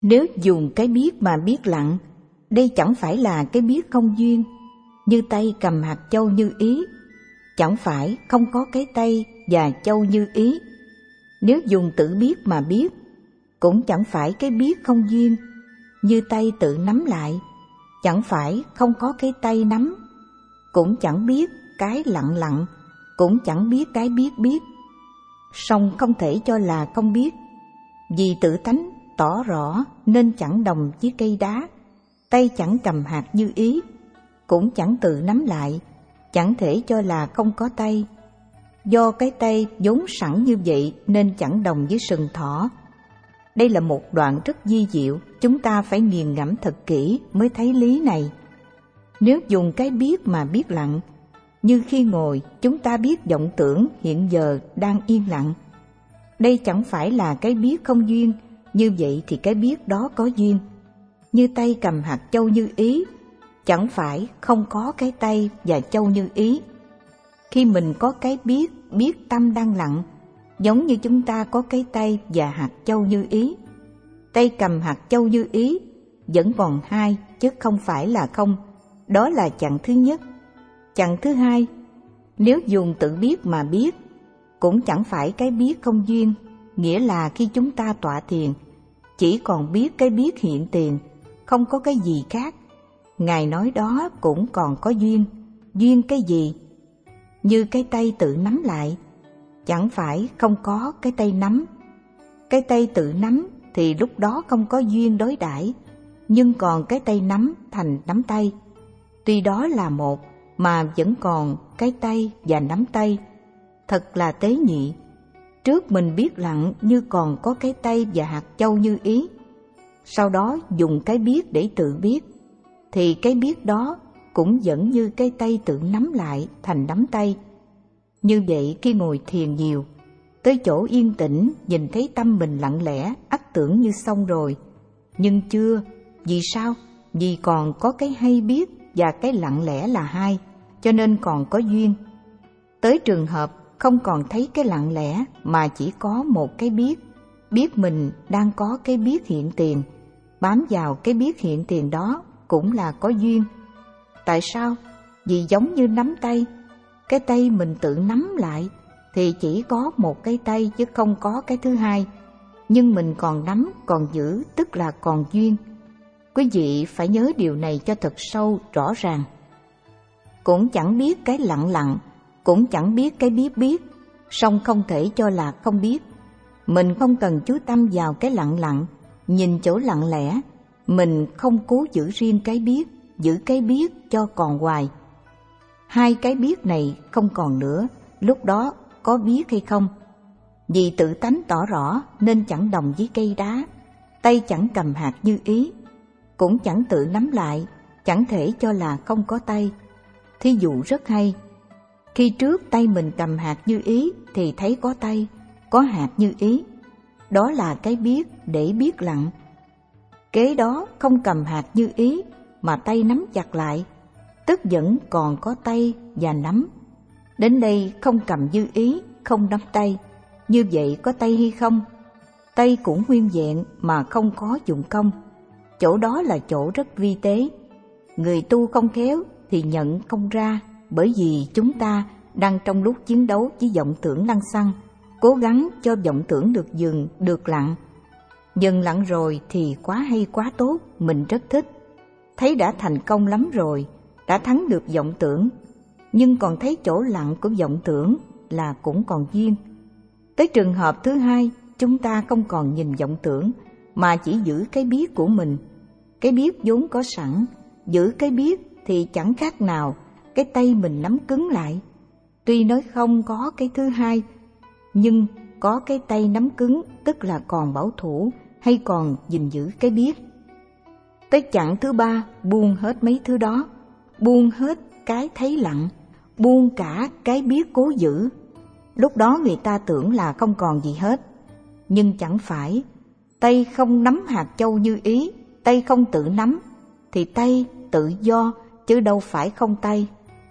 Nếu dùng cái biết mà biết lặng, đây chẳng phải là cái biết không duyên, như tay cầm hạt châu như ý, chẳng phải không có cái tay và châu như ý. Nếu dùng tự biết mà biết, cũng chẳng phải cái biết không duyên, như tay tự nắm lại, chẳng phải không có cái tay nắm, cũng chẳng biết cái lặng lặng, cũng chẳng biết cái biết biết. Song không thể cho là không biết, vì tự tánh tỏ rõ nên chẳng đồng với cây đá. Tay chẳng cầm hạt như ý, cũng chẳng tự nắm lại, chẳng thể cho là không có tay. Do cái tay vốn sẵn như vậy nên chẳng đồng với sừng thỏ. Đây là một đoạn rất vi diệu, chúng ta phải nghiền ngẫm thật kỹ mới thấy lý này. Nếu dùng cái biết mà biết lặng, như khi ngồi chúng ta biết vọng tưởng hiện giờ đang yên lặng, đây chẳng phải là cái biết không duyên, như vậy thì cái biết đó có duyên. Như tay cầm hạt châu như ý, chẳng phải không có cái tay và châu như ý. Khi mình có cái biết tâm đang lặng, giống như chúng ta có cái tay và hạt châu như ý. Tay cầm hạt châu như ý vẫn còn hai chứ không phải là không. Đó là chặng thứ nhất. Chặng thứ hai, nếu dùng tự biết mà biết, cũng chẳng phải cái biết không duyên, nghĩa là khi chúng ta tọa thiền, chỉ còn biết cái biết hiện tiền, không có cái gì khác. Ngài nói đó cũng còn có duyên. Duyên cái gì? Như cái tay tự nắm lại, chẳng phải không có cái tay nắm. Cái tay tự nắm thì lúc đó không có duyên đối đãi, nhưng còn cái tay nắm thành nắm tay. Tuy đó là một mà vẫn còn cái tay và nắm tay. Thật là tế nhị. Trước mình biết lặng như còn có cái tay và hạt châu như ý, sau đó dùng cái biết để tự biết, thì cái biết đó cũng vẫn như cái tay tự nắm lại thành nắm tay. Như vậy khi ngồi thiền nhiều, tới chỗ yên tĩnh nhìn thấy tâm mình lặng lẽ, ắt tưởng như xong rồi. Nhưng chưa. Vì sao? Vì còn có cái hay biết và cái lặng lẽ là hai, cho nên còn có duyên. Tới trường hợp không còn thấy cái lặng lẽ mà chỉ có một cái biết mình đang có cái biết hiện tiền, bám vào cái biết hiện tiền đó cũng là có duyên. Tại sao? Vì giống như nắm tay, cái tay mình tự nắm lại thì chỉ có một cái tay chứ không có cái thứ hai, nhưng mình còn nắm, còn giữ, tức là còn duyên. Quý vị phải nhớ điều này cho thật sâu, rõ ràng. Cũng chẳng biết cái lặng lặng, cũng chẳng biết cái biết, song không thể cho là không biết. Mình không cần chú tâm vào cái lặng lặng, nhìn chỗ lặng lẽ, mình không cố giữ riêng cái biết, giữ cái biết cho còn hoài. Hai cái biết này không còn nữa, lúc đó có biết hay không? Vì tự tánh tỏ rõ nên chẳng đồng với cây đá. Tay chẳng cầm hạt như ý, cũng chẳng tự nắm lại, chẳng thể cho là không có tay. Thí dụ rất hay. Khi trước tay mình cầm hạt như ý thì thấy có tay, có hạt như ý. Đó là cái biết để biết lặng. Kế đó không cầm hạt như ý mà tay nắm chặt lại, tức vẫn còn có tay và nắm. Đến đây không cầm như ý, không nắm tay. Như vậy có tay hay không? Tay cũng nguyên vẹn mà không có dụng công. Chỗ đó là chỗ rất vi tế. Người tu không khéo thì nhận không ra, bởi vì chúng ta đang trong lúc chiến đấu với vọng tưởng lăng xăng, cố gắng cho vọng tưởng được dừng, được lặng. Dừng lặng rồi thì quá hay quá tốt, mình rất thích. Thấy đã thành công lắm rồi, đã thắng được vọng tưởng, nhưng còn thấy chỗ lặng của vọng tưởng là cũng còn duyên. Tới trường hợp thứ hai, chúng ta không còn nhìn vọng tưởng mà chỉ giữ cái biết của mình. Cái biết vốn có sẵn, giữ cái biết thì chẳng khác nào cái tay mình nắm cứng lại. Tuy nói không có cái thứ hai, nhưng có cái tay nắm cứng, tức là còn bảo thủ hay còn gìn giữ cái biết. Tới chặng thứ ba, buông hết mấy thứ đó, buông hết cái thấy lặng, buông cả cái biết cố giữ. Lúc đó người ta tưởng là không còn gì hết, nhưng chẳng phải. Tay không nắm hạt châu như ý, tay không tự nắm, thì tay tự do chứ đâu phải không tay.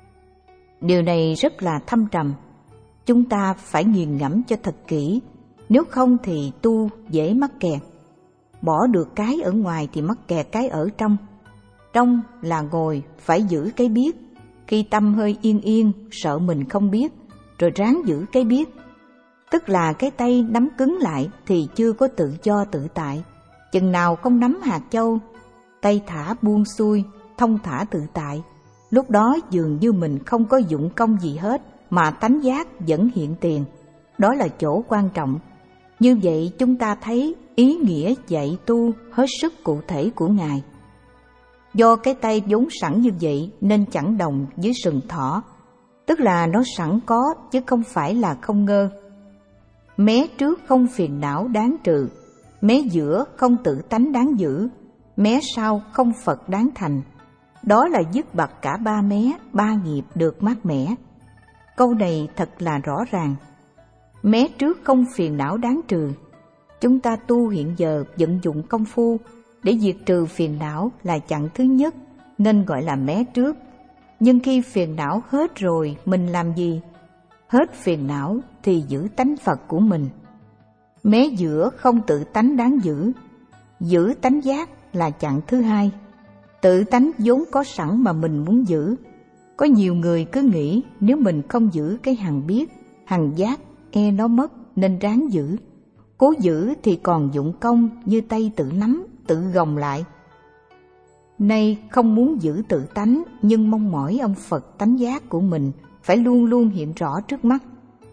Điều này rất là thâm trầm, chúng ta phải nghiền ngẫm cho thật kỹ, nếu không thì tu dễ mắc kẹt. bỏ được cái ở ngoài thì mắc kẹt cái ở trong. Trong là ngồi phải giữ cái biết, khi tâm hơi yên yên sợ mình không biết, rồi ráng giữ cái biết. Tức là cái tay nắm cứng lại thì chưa có tự do tự tại. Chừng nào không nắm hạt châu, tay thả buông xuôi, thông thả tự tại, lúc đó dường như mình không có dụng công gì hết mà tánh giác vẫn hiện tiền. Đó là chỗ quan trọng. Như vậy chúng ta thấy ý nghĩa dạy tu hết sức cụ thể của Ngài. Do cái tay vốn sẵn như vậy nên chẳng đồng với sừng thỏ, tức là nó sẵn có chứ không phải là không ngơ. Mé trước không phiền não đáng trừ, mé giữa không tự tánh đáng giữ, mé sau không Phật đáng thành. Đó là dứt bặt cả ba mé, ba nghiệp được mát mẻ. Câu này thật là rõ ràng. Mé trước không phiền não đáng trừ. Chúng ta tu hiện giờ vận dụng công phu để diệt trừ phiền não là chặng thứ nhất, nên gọi là mé trước. Nhưng khi phiền não hết rồi, mình làm gì? Hết phiền não thì giữ tánh Phật của mình. Mé giữa không tự tánh đáng giữ. Giữ tánh giác là chặng thứ hai. Tự tánh vốn có sẵn mà mình muốn giữ. Có nhiều người cứ nghĩ nếu mình không giữ cái hằng biết, hằng giác, nó mất nên ráng giữ. Cố giữ thì còn dụng công như tay tự nắm, tự gồng lại. Nay không muốn giữ tự tánh nhưng mong mỏi ông Phật tánh giác của mình phải luôn luôn hiện rõ trước mắt.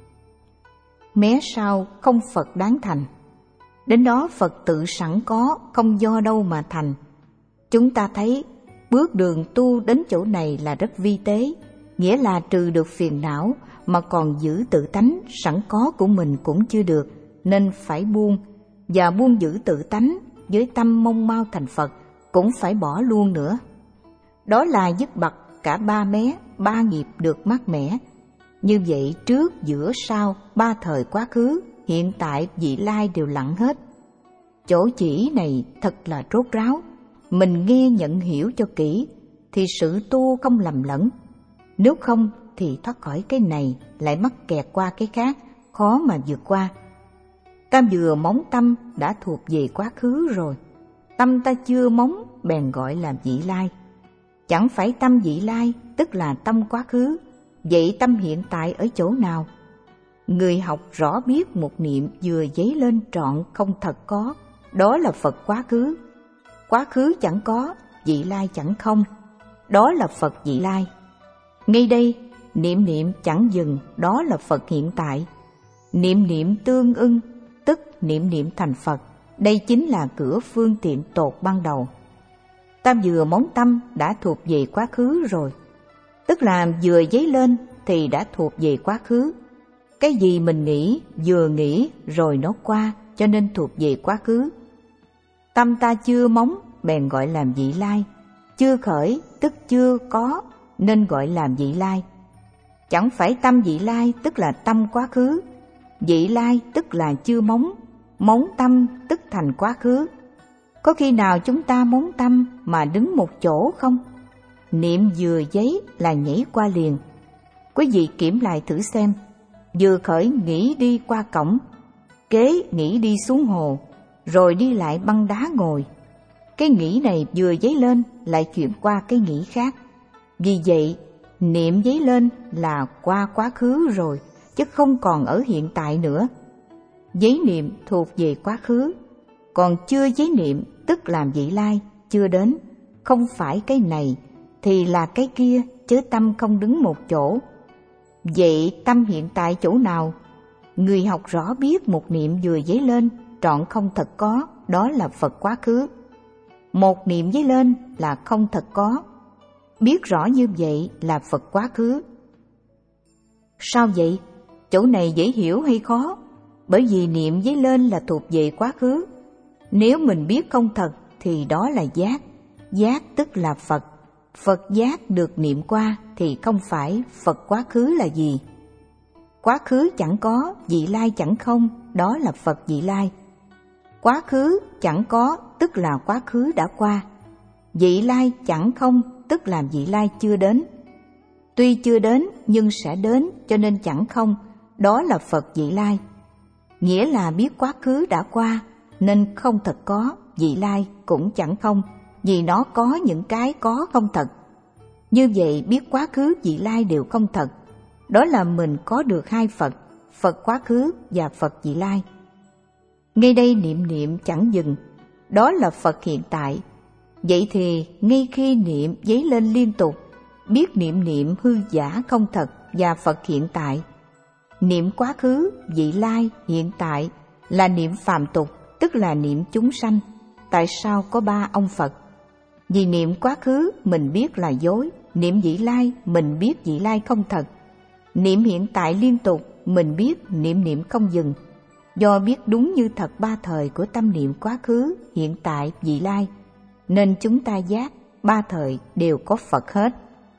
Mé sau không Phật đáng thành. Đến đó Phật tự sẵn có, không do đâu mà thành. Chúng ta thấy bước đường tu đến chỗ này là rất vi tế, nghĩa là trừ được phiền não mà còn giữ tự tánh sẵn có của mình cũng chưa được, nên phải buông, và buông giữ tự tánh với tâm mong mau thành Phật cũng phải bỏ luôn nữa. Đó là dứt bặt cả ba mé, ba nghiệp được mát mẻ. Như vậy trước, giữa, sau, ba thời quá khứ, hiện tại, vị lai đều lặng hết. Chỗ chỉ này thật là rốt ráo. Mình nghe nhận hiểu cho kỹ thì sự tu không lầm lẫn. Nếu không thì thoát khỏi cái này lại mắc kẹt qua cái khác, khó mà vượt qua. Ta vừa móng tâm đã thuộc về quá khứ rồi. Tâm ta chưa móng bèn gọi là vị lai. Chẳng phải tâm vị lai tức là tâm quá khứ. Vậy tâm hiện tại ở chỗ nào? Người học rõ biết một niệm vừa dấy lên trọn không thật có, đó là Phật quá khứ. Quá khứ chẳng có, vị lai chẳng không, đó là Phật vị lai. Ngay đây, niệm niệm chẳng dừng, đó là Phật hiện tại. Niệm niệm tương ưng, tức niệm niệm thành Phật. Đây chính là cửa phương tiện tột ban đầu. Ta vừa móng tâm đã thuộc về quá khứ rồi, tức là vừa dấy lên thì đã thuộc về quá khứ. Cái gì mình nghĩ, vừa nghĩ rồi nó qua, cho nên thuộc về quá khứ. Tâm ta chưa móng bèn gọi là vị lai. Chưa khởi tức chưa có nên gọi là vị lai. Chẳng phải tâm vị lai tức là tâm quá khứ. Vị lai tức là chưa móng, móng tâm tức thành quá khứ. Có khi nào chúng ta móng tâm mà đứng một chỗ không? Niệm vừa giấy là nhảy qua liền. Quý vị kiểm lại thử xem. Vừa khởi nghĩ đi qua cổng, kế nghĩ đi xuống hồ, rồi đi lại băng đá ngồi. Cái nghĩ này vừa dấy lên lại chuyển qua cái nghĩ khác. Vì vậy, niệm dấy lên là qua quá khứ rồi, chứ không còn ở hiện tại nữa. Giấy niệm thuộc về quá khứ, còn chưa giấy niệm tức làm vị lai, chưa đến. Không phải cái này thì là cái kia, chứ tâm không đứng một chỗ. Vậy tâm hiện tại chỗ nào? Người học rõ biết một niệm vừa dấy lên trọn không thật có, đó là Phật quá khứ. Một niệm dấy lên là không thật có, biết rõ như vậy là Phật quá khứ. Sao vậy? Chỗ này dễ hiểu hay khó? Bởi vì niệm dấy lên là thuộc về quá khứ. Nếu mình biết không thật thì đó là giác. Giác tức là Phật. Phật giác được niệm qua thì không phải Phật quá khứ là gì. Quá khứ chẳng có, vị lai chẳng không, đó là Phật vị lai. Quá khứ chẳng có tức là quá khứ đã qua. Vị lai chẳng không tức là vị lai chưa đến. Tuy chưa đến nhưng sẽ đến, cho nên chẳng không, đó là Phật vị lai. Nghĩa là biết quá khứ đã qua nên không thật có, vị lai cũng chẳng không, vì nó có những cái có không thật. Như vậy biết quá khứ vị lai đều không thật, đó là mình có được hai Phật, Phật quá khứ và Phật vị lai. Ngay đây niệm niệm chẳng dừng, đó là Phật hiện tại. Vậy thì ngay khi niệm dấy lên liên tục, biết niệm niệm hư giả không thật và Phật hiện tại. Niệm quá khứ, vị lai, hiện tại là niệm phàm tục, tức là niệm chúng sanh. Tại sao có ba ông Phật? Vì niệm quá khứ mình biết là dối, niệm vị lai mình biết vị lai không thật. Niệm hiện tại liên tục mình biết niệm niệm không dừng. Do biết đúng như thật ba thời của tâm niệm quá khứ, hiện tại, vị lai, nên chúng ta giác ba thời đều có Phật hết.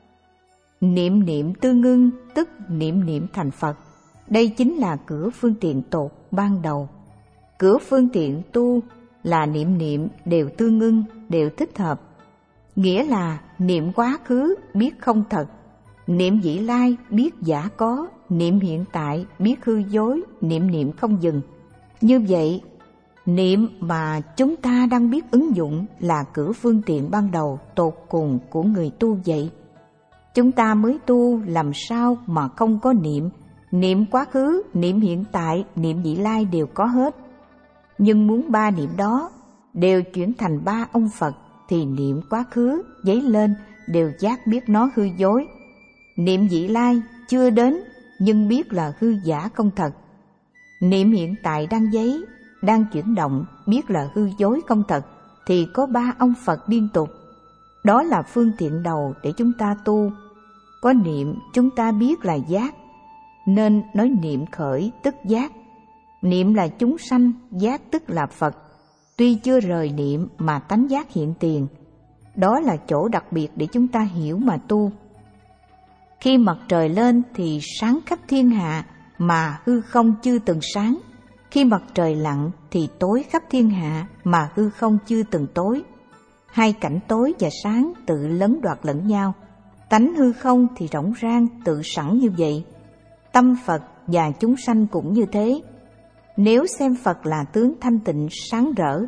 Niệm niệm tương ưng tức niệm niệm thành Phật. Đây chính là cửa phương tiện tột ban đầu. Cửa phương tiện tu là niệm niệm đều tương ưng, đều thích hợp. Nghĩa là niệm quá khứ biết không thật, niệm vị lai biết giả có, niệm hiện tại biết hư dối, niệm niệm không dừng. Như vậy, niệm mà chúng ta đang biết ứng dụng là cửa phương tiện ban đầu tột cùng của người tu vậy. Chúng ta mới tu làm sao mà không có niệm, niệm quá khứ, niệm hiện tại, niệm vị lai đều có hết. Nhưng muốn ba niệm đó đều chuyển thành ba ông Phật thì niệm quá khứ dấy lên đều giác biết nó hư dối. Niệm vị lai chưa đến nhưng biết là hư giả không thật. Niệm hiện tại đang dấy, đang chuyển động, biết là hư dối không thật, thì có ba ông Phật liên tục. Đó là phương tiện đầu để chúng ta tu. Có niệm chúng ta biết là giác, nên nói niệm khởi tức giác. Niệm là chúng sanh, giác tức là Phật. Tuy chưa rời niệm mà tánh giác hiện tiền. Đó là chỗ đặc biệt để chúng ta hiểu mà tu. Khi mặt trời lên thì sáng khắp thiên hạ mà hư không chưa từng sáng. Khi mặt trời lặn thì tối khắp thiên hạ mà hư không chưa từng tối. Hai cảnh tối và sáng tự lấn đoạt lẫn nhau. Tánh hư không thì rỗng rang tự sẵn như vậy. Tâm Phật và chúng sanh cũng như thế. Nếu xem Phật là tướng thanh tịnh sáng rỡ,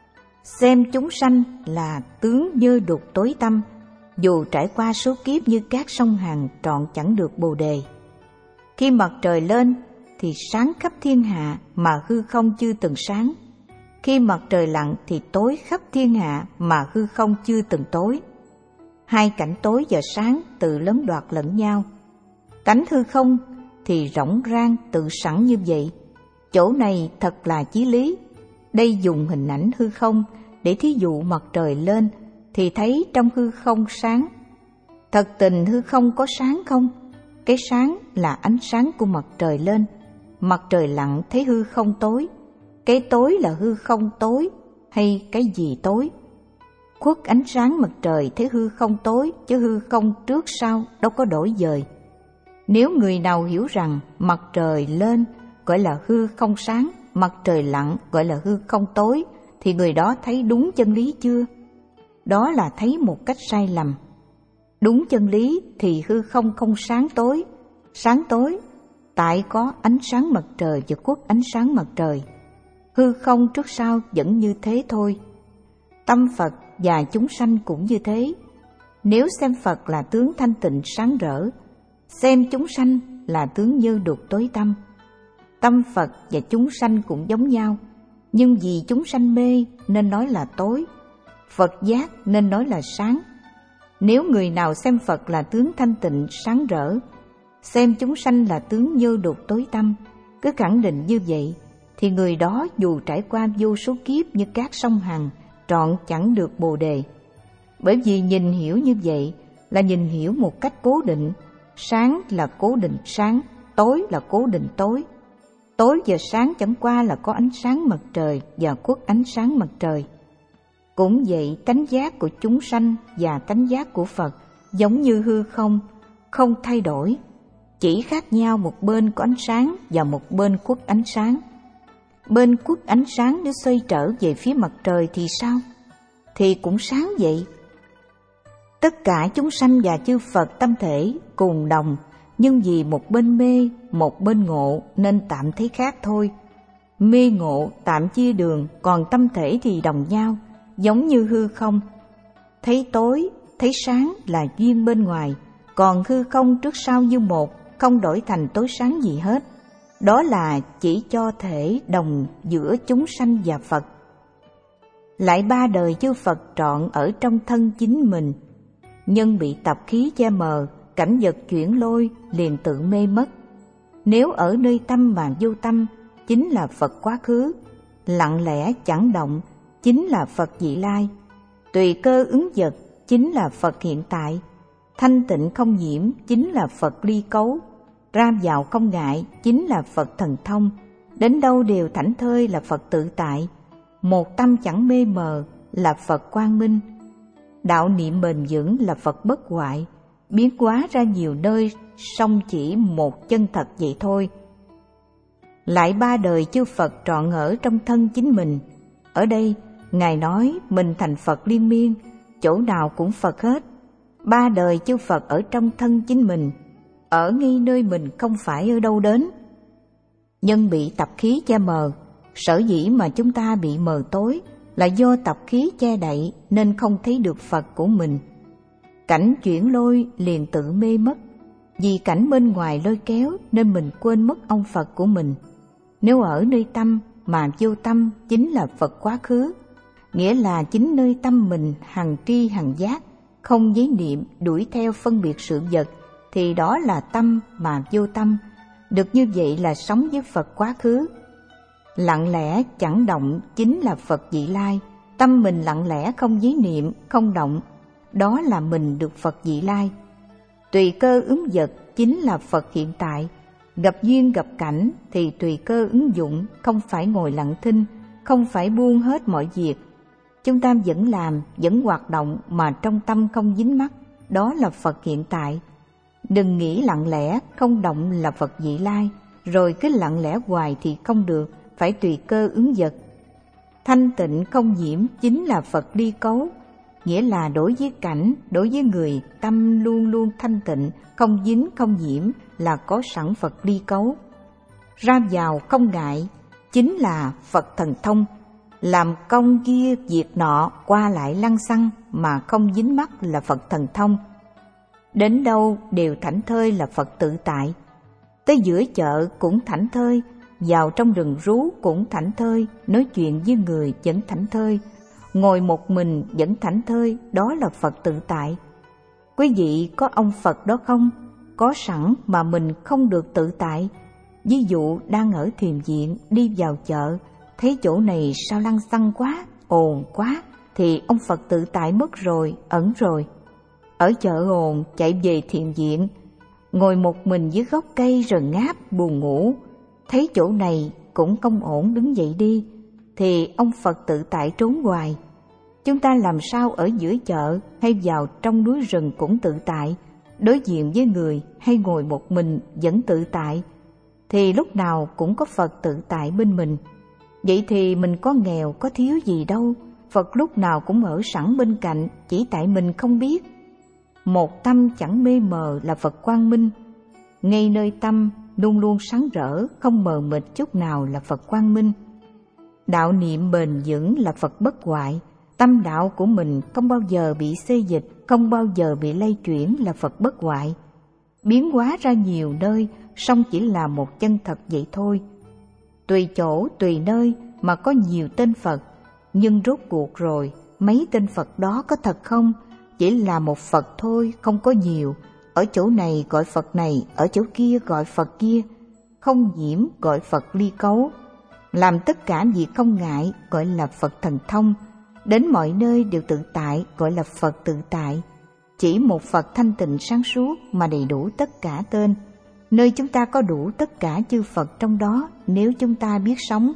xem chúng sanh là tướng nhơ đục tối tăm, dù trải qua số kiếp như các sông Hằng trọn chẳng được bồ đề. Khi mặt trời lên thì sáng khắp thiên hạ mà hư không chưa từng sáng. Khi mặt trời lặn thì tối khắp thiên hạ mà hư không chưa từng tối. Hai cảnh tối và sáng tự lấn đoạt lẫn nhau. Tánh hư không thì rỗng rang tự sẵn như vậy. Chỗ này thật là chí lý. Đây dùng hình ảnh hư không để thí dụ mặt trời lên thì thấy trong hư không sáng. Thật tình hư không có sáng không? Cái sáng là ánh sáng của mặt trời lên. Mặt trời lặn thấy hư không tối. Cái tối là hư không tối hay cái gì tối? Khuất ánh sáng mặt trời thấy hư không tối, chứ hư không trước sau đâu có đổi dời. Nếu người nào hiểu rằng mặt trời lên gọi là hư không sáng, mặt trời lặn gọi là hư không tối, thì người đó thấy đúng chân lý chưa? Đó là thấy một cách sai lầm. Đúng chân lý thì hư không không sáng tối, tại có ánh sáng mặt trời và khuất ánh sáng mặt trời. Hư không trước sau vẫn như thế thôi. Tâm Phật và chúng sanh cũng như thế. Nếu xem Phật là tướng thanh tịnh sáng rỡ, xem chúng sanh là tướng nhơ đục tối tăm. Tâm Phật và chúng sanh cũng giống nhau, nhưng vì chúng sanh mê nên nói là tối, Phật giác nên nói là sáng. Nếu người nào xem Phật là tướng thanh tịnh sáng rỡ, xem chúng sanh là tướng nhơ đục tối tăm, cứ khẳng định như vậy, thì người đó dù trải qua vô số kiếp như các sông Hằng, trọn chẳng được bồ đề. Bởi vì nhìn hiểu như vậy là nhìn hiểu một cách cố định. Sáng là cố định sáng, tối là cố định tối. Tối và sáng chẳng qua là có ánh sáng mặt trời và khuất ánh sáng mặt trời. Cũng vậy, tánh giác của chúng sanh và tánh giác của Phật giống như hư không, không thay đổi, chỉ khác nhau một bên có ánh sáng và một bên khuất ánh sáng. Bên khuất ánh sáng nếu xoay trở về phía mặt trời thì sao? Thì cũng sáng vậy. Tất cả chúng sanh và chư Phật tâm thể cùng đồng, nhưng vì một bên mê, một bên ngộ nên tạm thấy khác thôi. Mê ngộ tạm chia đường, còn tâm thể thì đồng nhau, giống như hư không. Thấy tối, thấy sáng là duyên bên ngoài, còn hư không trước sau như một, không đổi thành tối sáng gì hết. Đó là chỉ cho thể đồng giữa chúng sanh và Phật. Lại ba đời chư Phật trọn ở trong thân chính mình, nhân bị tập khí che mờ, cảnh vật chuyển lôi liền tự mê mất. Nếu ở nơi tâm mà vô tâm, chính là Phật quá khứ. Lặng lẽ chẳng động, chính là Phật vị lai. Tùy cơ ứng vật, chính là Phật hiện tại. Thanh tịnh không nhiễm, chính là Phật ly cấu. Ra vào không ngại, chính là Phật thần thông. Đến đâu đều thảnh thơi là Phật tự tại. Một tâm chẳng mê mờ là Phật quang minh. Đạo niệm bền vững là Phật bất hoại. Biến hóa ra nhiều nơi, song chỉ một chân thật vậy thôi. Lại ba đời chư Phật trọn ở trong thân chính mình. Ở đây, Ngài nói mình thành Phật liên miên, chỗ nào cũng Phật hết. Ba đời chư Phật ở trong thân chính mình, ở ngay nơi mình không phải ở đâu đến. Nhân bị tập khí che mờ, sở dĩ mà chúng ta bị mờ tối là do tập khí che đậy nên không thấy được Phật của mình. Cảnh chuyển lôi liền tự mê mất, vì cảnh bên ngoài lôi kéo nên mình quên mất ông Phật của mình. Nếu ở nơi tâm mà vô tâm chính là Phật quá khứ, nghĩa là chính nơi tâm mình hằng tri hằng giác, không giấy niệm đuổi theo phân biệt sự vật, thì đó là tâm mà vô tâm. Được như vậy là sống với Phật quá khứ. Lặng lẽ chẳng động chính là Phật vị lai. Tâm mình lặng lẽ không giấy niệm, không động, đó là mình được Phật vị lai. Tùy cơ ứng vật chính là Phật hiện tại. Gặp duyên gặp cảnh thì tùy cơ ứng dụng, không phải ngồi lặng thinh, không phải buông hết mọi việc. Chúng ta vẫn làm, vẫn hoạt động mà trong tâm không dính mắc, đó là Phật hiện tại. Đừng nghĩ lặng lẽ, không động là Phật vị lai, rồi cứ lặng lẽ hoài thì không được, phải tùy cơ ứng vật. Thanh tịnh không nhiễm chính là Phật ly cấu, nghĩa là đối với cảnh, đối với người, tâm luôn luôn thanh tịnh, không dính, không nhiễm là có sẵn Phật ly cấu. Ra vào không ngại, chính là Phật thần thông, làm công kia việc nọ qua lại lăng xăng mà không dính mắc là Phật thần thông. Đến đâu đều thảnh thơi là Phật tự tại. Tới giữa chợ cũng thảnh thơi, vào trong rừng rú cũng thảnh thơi, nói chuyện với người vẫn thảnh thơi, ngồi một mình vẫn thảnh thơi, đó là Phật tự tại. Quý vị có ông Phật đó không? Có sẵn mà mình không được tự tại. Ví dụ đang ở thiền viện, đi vào chợ, thấy chỗ này sao lăng xăng quá, ồn quá, thì ông Phật tự tại mất rồi, ẩn rồi. Ở chợ ồn, chạy về thiền viện, ngồi một mình dưới gốc cây rồi ngáp buồn ngủ, thấy chỗ này cũng không ổn đứng dậy đi, thì ông Phật tự tại trốn hoài. Chúng ta làm sao ở giữa chợ hay vào trong núi rừng cũng tự tại, đối diện với người hay ngồi một mình vẫn tự tại, thì lúc nào cũng có Phật tự tại bên mình. Vậy thì mình có nghèo, có thiếu gì đâu, Phật lúc nào cũng ở sẵn bên cạnh, chỉ tại mình không biết. Một tâm chẳng mê mờ là Phật quang minh, ngay nơi tâm luôn luôn sáng rỡ, không mờ mịt chút nào là Phật quang minh. Đạo niệm bền vững là Phật bất hoại, tâm đạo của mình không bao giờ bị xê dịch, không bao giờ bị lay chuyển là Phật bất hoại. Biến hóa ra nhiều nơi, song chỉ là một chân thật vậy thôi. Tùy chỗ, tùy nơi mà có nhiều tên Phật, nhưng rốt cuộc rồi, mấy tên Phật đó có thật không? Chỉ là một Phật thôi, không có nhiều. Ở chỗ này gọi Phật này, ở chỗ kia gọi Phật kia. Không nhiễm gọi Phật ly cấu. Làm tất cả việc không ngại gọi là Phật thần thông. Đến mọi nơi đều tự tại gọi là Phật tự tại. Chỉ một Phật thanh tịnh sáng suốt mà đầy đủ tất cả tên. Nơi chúng ta có đủ tất cả chư Phật trong đó nếu chúng ta biết sống.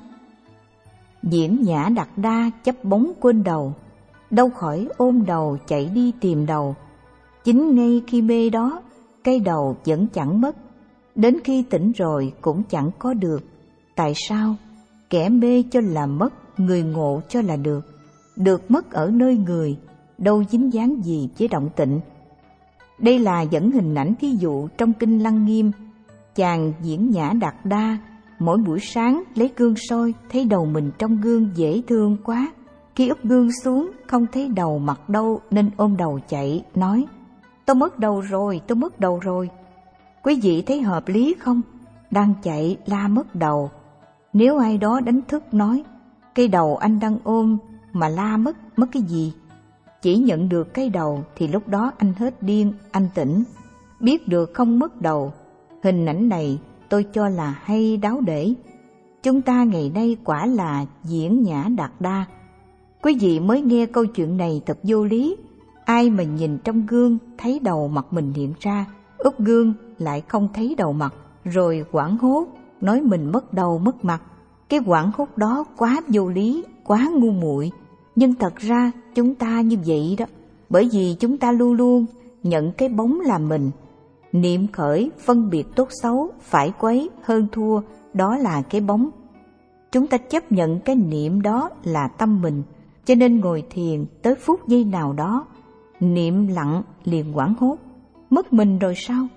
Diễn nhã đặt đa chấp bóng quên đầu, đâu khỏi ôm đầu chạy đi tìm đầu. Chính ngay khi mê đó, cây đầu vẫn chẳng mất, đến khi tỉnh rồi cũng chẳng có được. Tại sao? Kẻ mê cho là mất, người ngộ cho là được. Được mất ở nơi người, đâu dính dáng gì với động tịnh. Đây là dẫn hình ảnh thí dụ trong Kinh Lăng Nghiêm. Chàng diễn nhã đạt đa mỗi buổi sáng lấy gương soi, thấy đầu mình trong gương dễ thương quá. Khi úp gương xuống, không thấy đầu mặt đâu nên ôm đầu chạy, nói: tôi mất đầu rồi, tôi mất đầu rồi. Quý vị thấy hợp lý không? Đang chạy la mất đầu. Nếu ai đó đánh thức nói: cái đầu anh đang ôm mà la mất cái gì? Chỉ nhận được cái đầu thì lúc đó anh hết điên, anh tỉnh. Biết được không mất đầu. Hình ảnh này tôi cho là hay đáo để. Chúng ta ngày nay quả là diễn nhã đạt đa. Quý vị mới nghe câu chuyện này thật vô lý. Ai mà nhìn trong gương thấy đầu mặt mình hiện ra, úp gương lại không thấy đầu mặt, rồi hoảng hốt nói mình mất đầu mất mặt. Cái hoảng hốt đó quá vô lý, quá ngu muội. Nhưng thật ra chúng ta như vậy đó, bởi vì chúng ta luôn luôn nhận cái bóng là mình. Niệm khởi phân biệt tốt xấu, phải quấy, hơn thua, đó là cái bóng. Chúng ta chấp nhận cái niệm đó là tâm mình, cho nên ngồi thiền tới phút giây nào đó, niệm lặng liền hoảng hốt, mất mình rồi sao?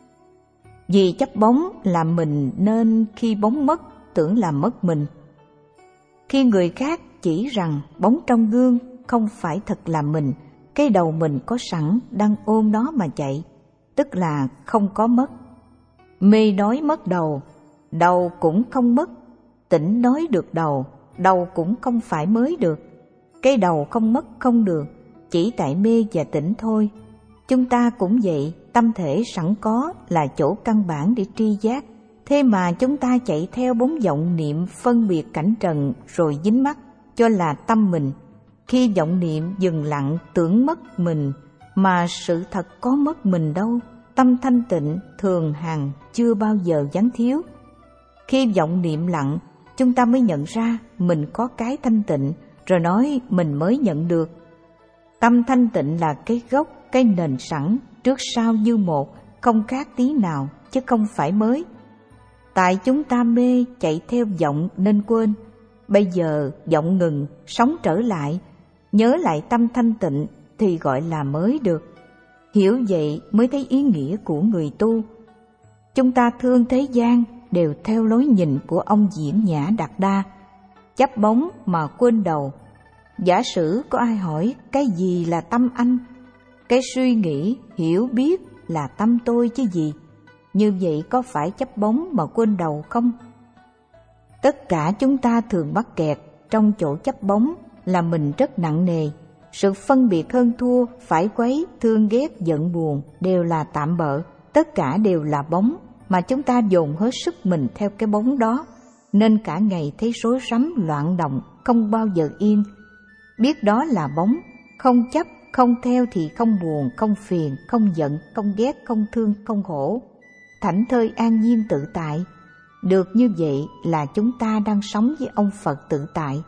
Vì chấp bóng là mình nên khi bóng mất, tưởng là mất mình. Khi người khác chỉ rằng bóng trong gương không phải thật là mình, cái đầu mình có sẵn đang ôm nó mà chạy, tức là không có mất. Mê nói mất đầu, đầu cũng không mất. Tỉnh nói được đầu, đầu cũng không phải mới được. Cái đầu không mất không được, chỉ tại mê và tỉnh thôi. Chúng ta cũng vậy, tâm thể sẵn có là chỗ căn bản để tri giác. Thế mà chúng ta chạy theo bóng vọng niệm phân biệt cảnh trần rồi dính mắc, cho là tâm mình. Khi vọng niệm dừng lặng tưởng mất mình, mà sự thật có mất mình đâu. Tâm thanh tịnh thường hằng chưa bao giờ vắng thiếu. Khi vọng niệm lặng, chúng ta mới nhận ra mình có cái thanh tịnh, rồi nói mình mới nhận được. Tâm thanh tịnh là cái gốc, cái nền sẵn, trước sau như một, không khác tí nào, chứ không phải mới. Tại chúng ta mê chạy theo vọng nên quên. Bây giờ vọng ngừng, sống trở lại, nhớ lại tâm thanh tịnh thì gọi là mới được. Hiểu vậy mới thấy ý nghĩa của người tu. Chúng ta thương thế gian đều theo lối nhìn của ông diễn nhã đạt đa, chấp bóng mà quên đầu. Giả sử có ai hỏi cái gì là tâm anh, cái suy nghĩ, hiểu biết là tâm tôi chứ gì. Như vậy có phải chấp bóng mà quên đầu không? Tất cả chúng ta thường mắc kẹt trong chỗ chấp bóng là mình rất nặng nề. Sự phân biệt hơn thua, phải quấy, thương ghét, giận buồn đều là tạm bợ. Tất cả đều là bóng mà chúng ta dồn hết sức mình theo cái bóng đó, nên cả ngày thấy rối rắm loạn động, không bao giờ yên. Biết đó là bóng, không chấp, không theo thì không buồn, không phiền, không giận, không ghét, không thương, không khổ. Thảnh thơi an nhiên tự tại. Được như vậy là chúng ta đang sống với ông Phật tự tại.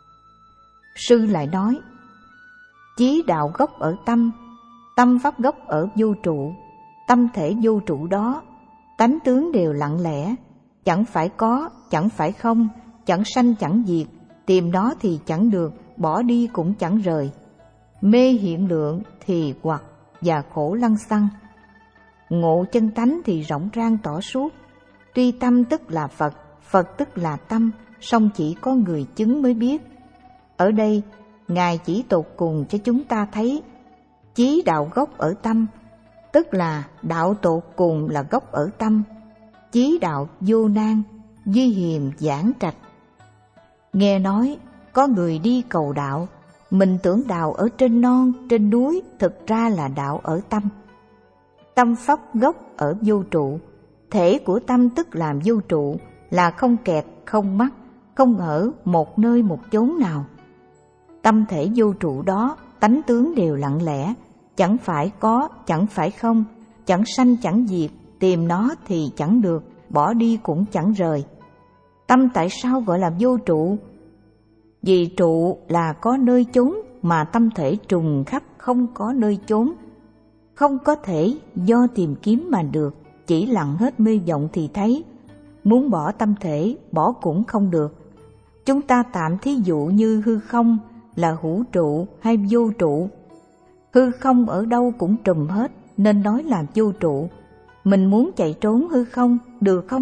Sư lại nói: chí đạo gốc ở tâm, tâm pháp gốc ở vô trụ. Tâm thể vô trụ đó, tánh tướng đều lặng lẽ, chẳng phải có, chẳng phải không, chẳng sanh chẳng diệt, tìm nó thì chẳng được, bỏ đi cũng chẳng rời. Mê hiện lượng thì hoặc và khổ lăng xăng, ngộ chân tánh thì rộng rang tỏ suốt. Tuy tâm tức là Phật, Phật tức là tâm, song chỉ có người chứng mới biết. Ở đây Ngài chỉ tột cùng cho chúng ta thấy chí đạo gốc ở tâm, tức là đạo tột cùng là gốc ở tâm. Chí đạo vô nan, duy hiềm giảng trạch. Nghe nói có người đi cầu đạo, mình tưởng đạo ở trên non, trên núi, thực ra là đạo ở tâm. Tâm pháp gốc ở vô trụ, thể của tâm tức là vô trụ, là không kẹt, không mắc, không ở một nơi một chốn nào. Tâm thể vô trụ đó, tánh tướng đều lặng lẽ, chẳng phải có, chẳng phải không, chẳng sanh chẳng diệt, tìm nó thì chẳng được, bỏ đi cũng chẳng rời. Tâm tại sao gọi là vô trụ? Vì trụ là có nơi chốn, mà tâm thể trùng khắp không có nơi chốn. Không có thể do tìm kiếm mà được, chỉ lặng hết mê vọng thì thấy. Muốn bỏ tâm thể, bỏ cũng không được. Chúng ta tạm thí dụ như hư không là hữu trụ hay vô trụ. Hư không ở đâu cũng trùm hết, nên nói là vô trụ. Mình muốn chạy trốn hư không, được không?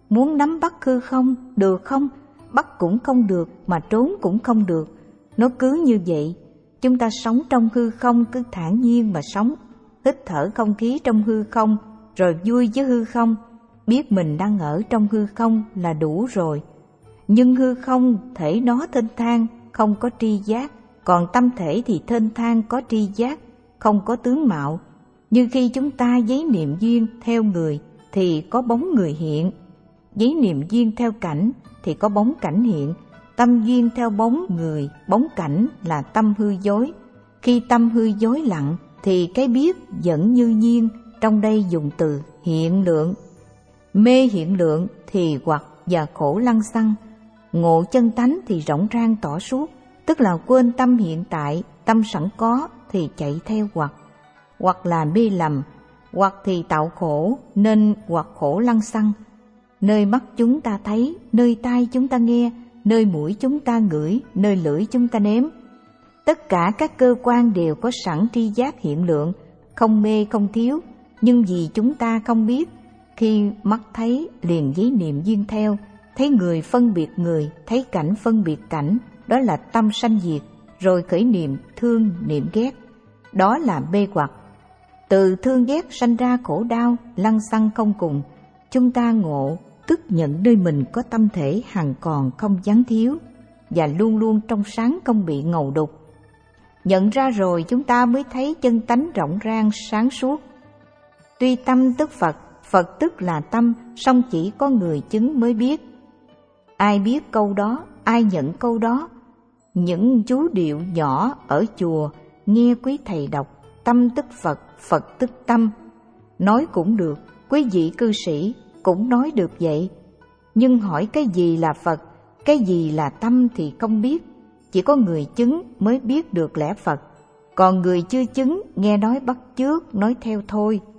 Muốn nắm bắt hư không, được không? Bắt cũng không được, mà trốn cũng không được. Nó cứ như vậy. Chúng ta sống trong hư không cứ thản nhiên mà sống, hít thở không khí trong hư không, rồi vui với hư không. Biết mình đang ở trong hư không là đủ rồi. Nhưng hư không thể nó thênh thang, không có tri giác, còn tâm thể thì thênh thang có tri giác, không có tướng mạo. Như khi chúng ta giấy niệm duyên theo người thì có bóng người hiện, giấy niệm duyên theo cảnh thì có bóng cảnh hiện. Tâm duyên theo bóng người, bóng cảnh là tâm hư dối. Khi tâm hư dối lặng thì cái biết vẫn như nhiên, trong đây dùng từ hiện lượng. Mê hiện lượng thì hoặc và khổ lăng xăng, ngộ chân tánh thì rộng rang tỏ suốt, tức là quên tâm hiện tại, tâm sẵn có thì chạy theo hoặc là mê lầm, hoặc thì tạo khổ, nên hoặc khổ lăng xăng. Nơi mắt chúng ta thấy, nơi tai chúng ta nghe, nơi mũi chúng ta ngửi, nơi lưỡi chúng ta nếm. Tất cả các cơ quan đều có sẵn tri giác hiện lượng, không mê không thiếu, nhưng vì chúng ta không biết. Khi mắt thấy liền giấy niệm duyên theo, thấy người phân biệt người, thấy cảnh phân biệt cảnh, đó là tâm sanh diệt, rồi khởi niệm thương niệm ghét, đó là mê hoặc. Từ thương ghét sanh ra khổ đau, lăng xăng không cùng. Chúng ta ngộ, tức nhận nơi mình có tâm thể hằng còn không gián thiếu, và luôn luôn trong sáng không bị ngầu đục. Nhận ra rồi chúng ta mới thấy chân tánh rộng rang sáng suốt. Tuy tâm tức Phật, Phật tức là tâm, song chỉ có người chứng mới biết. Ai biết câu đó, ai nhận câu đó. Những chú điệu nhỏ ở chùa nghe quý thầy đọc, tâm tức Phật, Phật tức tâm. Nói cũng được, quý vị cư sĩ cũng nói được vậy. Nhưng hỏi cái gì là Phật, cái gì là tâm thì không biết. Chỉ có người chứng mới biết được lẽ Phật, còn người chưa chứng nghe nói bắt chước, nói theo thôi.